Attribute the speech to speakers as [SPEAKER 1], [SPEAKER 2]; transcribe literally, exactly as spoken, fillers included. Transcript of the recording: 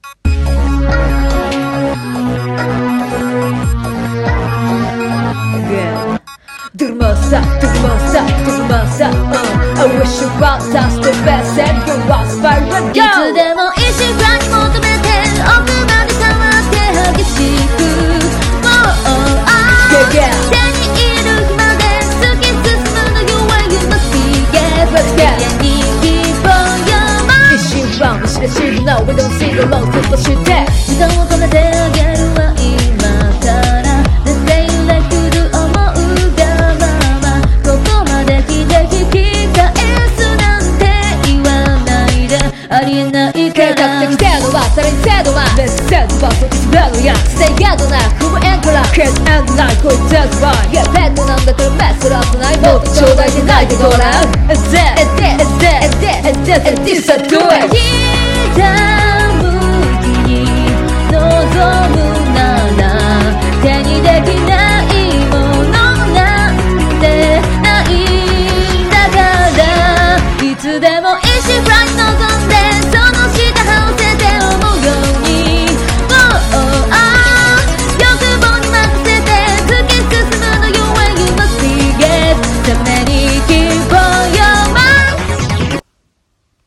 [SPEAKER 1] Durmasa, durmasa, durmasa, uh, I wish you all that's the best and go on spiral go
[SPEAKER 2] いつでも一瞬くらい求めて奥まで変わって激しくもう、
[SPEAKER 1] yeah, yeah.
[SPEAKER 2] 手に入る日まで突き進むの You and you must be get
[SPEAKER 1] Let's get
[SPEAKER 2] に希望よも
[SPEAKER 1] 一瞬は見知らしいの We don't see the road ずっとして
[SPEAKER 2] 時間を止めてあげるわ今から Let's say you like to do 思うがままここまで来て引き返すなんて言わないでありえないか
[SPEAKER 1] 計画
[SPEAKER 2] ら
[SPEAKER 1] 的程度はさらに精度はメッセージはそっち滑るやステイガードな不無縁から Kiss and lie こいつはズバイ Yeah ペットなんだからメッセらせないもっとちょうだいでないでごらん And then, and then, and then, and then, and then, and this I do it
[SPEAKER 2] ひたむきに望むなら手にできないものなんてないんだからいつでも一瞬くらい望む